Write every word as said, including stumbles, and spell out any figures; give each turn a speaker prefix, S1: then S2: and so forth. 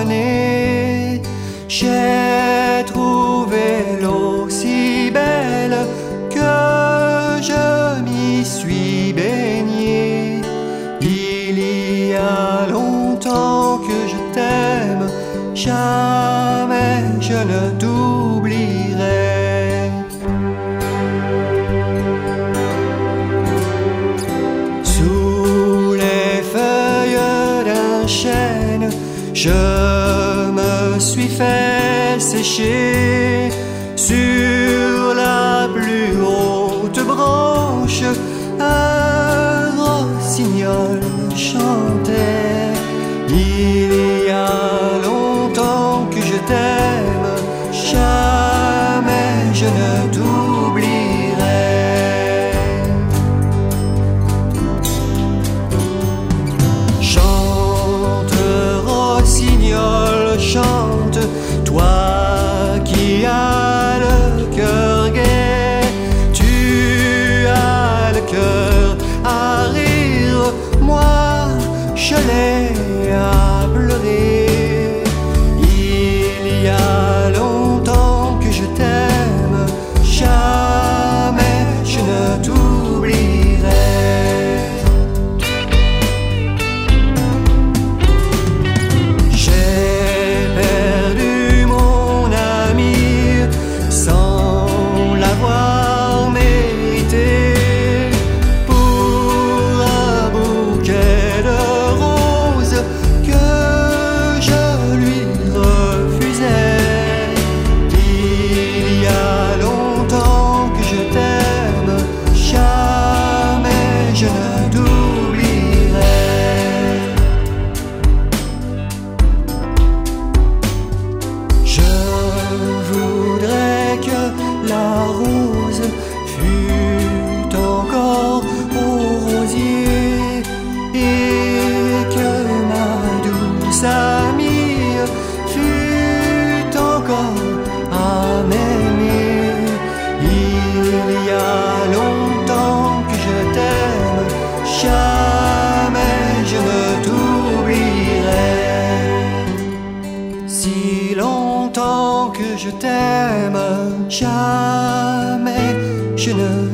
S1: années, j'ai trouvé l'eau si belle que je m'y suis baigné. Il y a longtemps que je t'aime, jamais je ne t'oublierai. Sous les feuilles d'un chêne, je me suis fait sécher. Sur la plus haute branche, un rossignol chantait. Il y a longtemps que je t'aime, jamais je ne t'oublierai. Chante, rossignol, chante, toi qui as le cœur gai, tu as le cœur à rire, moi je l'ai à pleurer. Il y a longtemps que je t'aime, jamais je ne t'oublierai. J'ai perdu mon ami sans l'avoir mérité. Pour un bouquet de roses que je lui refusais. Il y a longtemps que je t'aime, jamais je ne t'oublierai. Je voudrais que la rose fût encore au rosier et que ma douce amie fût encore à m'aimer. Il y a longtemps que je t'aime, jamais je ne t'oublierai. Si longtemps que je t'aime, jamais je ne